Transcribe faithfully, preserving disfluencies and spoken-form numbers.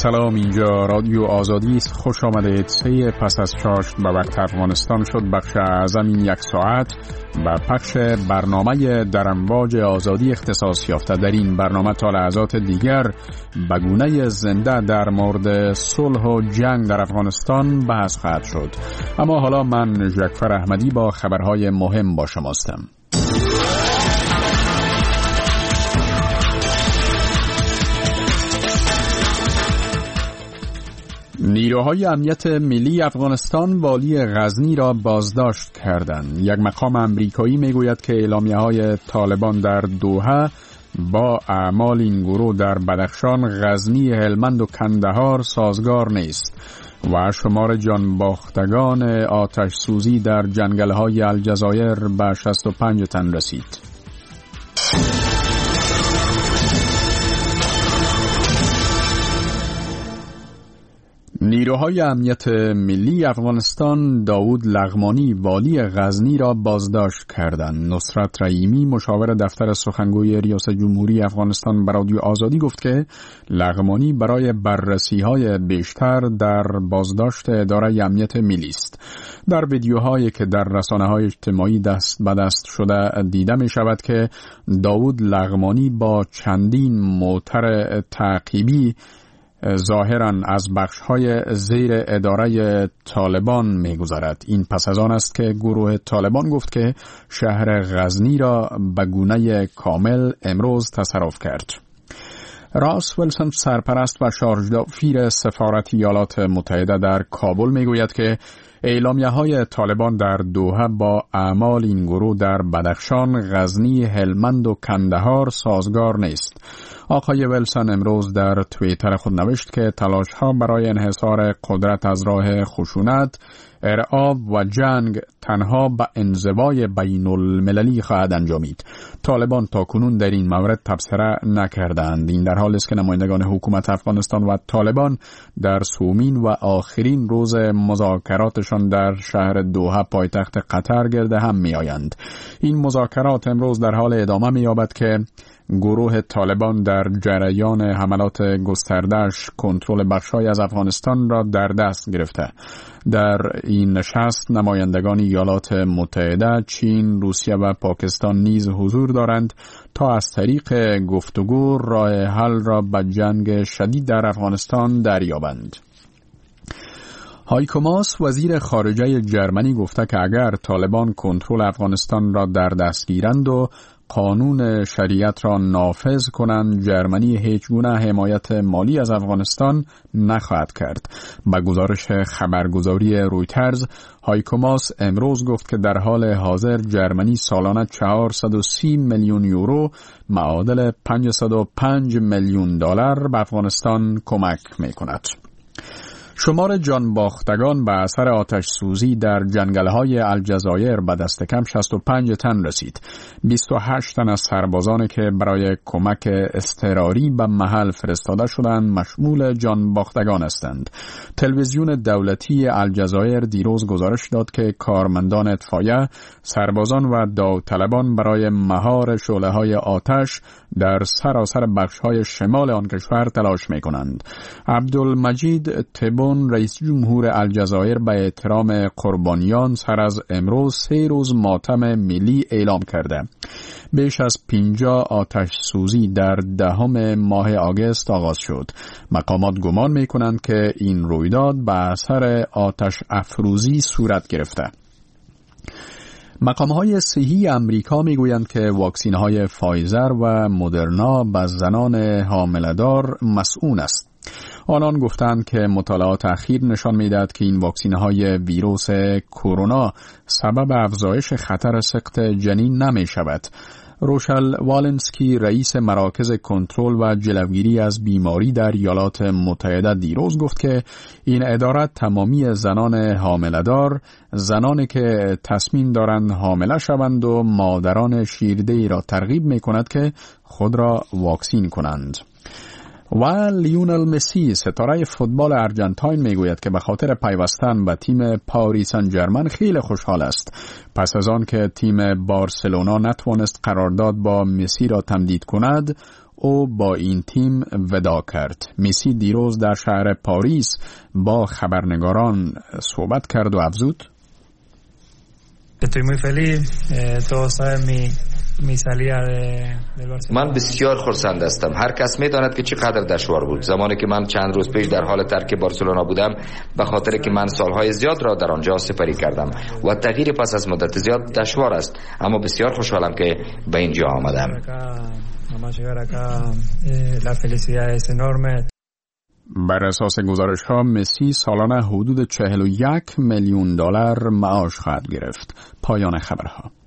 سلام، اینجا رادیو آزادی است. خوش آمدید. سه پس از چاشت به وقت افغانستان شد بخش اعظم این یک ساعت و پخش برنامه در امواج آزادی اختصاص یافته. در این برنامه تا لحظات دیگر به گونه زنده در مورد صلح و جنگ در افغانستان بحث خواهد شد. اما حالا من جعفر احمدی با خبرهای مهم با شماستم. نیروهای امنیت ملی افغانستان والی غزنی را بازداشت کردند. یک مقام امریکایی میگوید که اعلامیه‌های طالبان در دوحه با اعمال این گروه در بدخشان، غزنی، هلمند و کندهار سازگار نیست و شمار جانباختگان آتش سوزی در جنگل‌های الجزایر به شصت و پنج تن رسید. نیروهای امنیت ملی افغانستان داود لغمانی والی غزنی را بازداشت کردند. نصرت رحیمی مشاور دفتر سخنگوی ریاست جمهوری افغانستان به رادیو آزادی گفت که لغمانی برای بررسی‌های بیشتر در بازداشت اداره امنیت ملی است. در ویدیوهایی که در رسانه‌های اجتماعی دست به دست شده دیده می شود که داود لغمانی با چندین موتر تعقیبی ظاهراً از بخش‌های زیر اداره طالبان می‌گذرد. این پس از آن است که گروه طالبان گفت که شهر غزنی را به گونه کامل امروز تصرف کرد. راس ویلسون سرپرست و شارژدافیر سفارت ایالات متحده در کابل می‌گوید که اعلامیه‌های طالبان در دوحه با اعمال این گروه در بدخشان، غزنی، هلمند و کندهار سازگار نیست. آقای ویلسون امروز در توییتر خود نوشت که تلاش‌ها برای انحصار قدرت از راه خشونت، ارعاب و جنگ تنها به انزوای بین المللی خواهد انجامید. طالبان تاکنون در این مورد تبصره نکردند. این در حالی است که نمایندگان حکومت افغانستان و طالبان در سومین و آخرین روز مذاکراتشان در شهر دوحه پایتخت قطر گرد هم می‌آیند. این مذاکرات امروز در حال ادامه می‌یابد که گروه طالبان در جریان حملات گسترده‌اش کنترل بخش‌های از افغانستان را در دست گرفته. در این نشست نمایندگان ایالات متحده، چین، روسیه و پاکستان نیز حضور دارند تا از طریق گفتگو راه حل را به جنگ شدید در افغانستان دریابند. هایکو ماس وزیر خارجه جرمنی گفته که اگر طالبان کنترل افغانستان را در دست گیرند و قانون شریعت را نافذ کنند، جرمنی هیچ گونه حمایت مالی از افغانستان نخواهد کرد. به گزارش خبرگزاری رویترز، هایکو ماس امروز گفت که در حال حاضر جرمنی سالانه چهارصد و سی میلیون یورو معادل پانصد و پنج میلیون دلار به افغانستان کمک می‌کند. شمار جانباختگان به اثر آتش سوزی در جنگل‌های الجزایر به دست کم شصت و پنج تن رسید. بیست و هشت تن از سربازانی که برای کمک اضطراری به محل فرستاده شدند مشمول جانباختگان هستند. تلویزیون دولتی الجزایر دیروز گزارش داد که کارمندان اطفائیه، سربازان و داوطلبان برای مهار شعله‌های آتش در سراسر بخش‌های شمال آن کشور تلاش می‌کنند. عبدالمجید تبون رئیس جمهور الجزایر به احترام قربانیان سر از امروز سه روز ماتم ملی اعلام کرده. بیش از پنجاه آتش سوزی در دهم ماه آگوست آغاز شد. مقامات گمان می‌کنند که این رویداد به اثر آتش افروزی صورت گرفته. مقام‌های صحی امریکا می‌گویند که واکسین‌های فایزر و مدرنا به زنان حامله‌دار مسئول است. آنان گفتند که مطالعات اخیر نشان می‌دهد که این واکسین‌های ویروس کرونا سبب افزایش خطر سقط جنین نمی‌شود. روشل والنسکی رئیس مراکز کنترل و جلوگیری از بیماری در ایالات متحده دیروز گفت که این اداره تمامی زنان حامله‌دار، زنانی که تصمیم دارند حامله شوند و مادران شیرده‌ای را ترغیب می‌کند که خود را واکسین کنند. و لیونل مسی ستاره فوتبال ارجنتاین میگوید که به خاطر پیوستن به تیم پاریس سن ژرمن خیلی خوشحال است. پس از آن که تیم بارسلونا نتوانست قرارداد با مسی را تمدید کند، او با این تیم وداع کرد. مسی دیروز در شهر پاریس با خبرنگاران صحبت کرد و افزود: Estoy muy feliz, eh, todos saben mi من بسیار خرسند هستم. هر کس می‌داند که چقدر دشوار بود. زمانی که من چند روز پیش در حال ترک بارسلونا بودم، به خاطر که من سالهای زیاد را در آنجا سپری کردم و تغییر پس از مدت زیاد دشوار است، اما بسیار خوشحالم که به اینجا آمدم. بر اساس گزارش ها مسی سالانه حدود چهل و یک میلیون دلار معاش خواهد گرفت. پایان خبرها.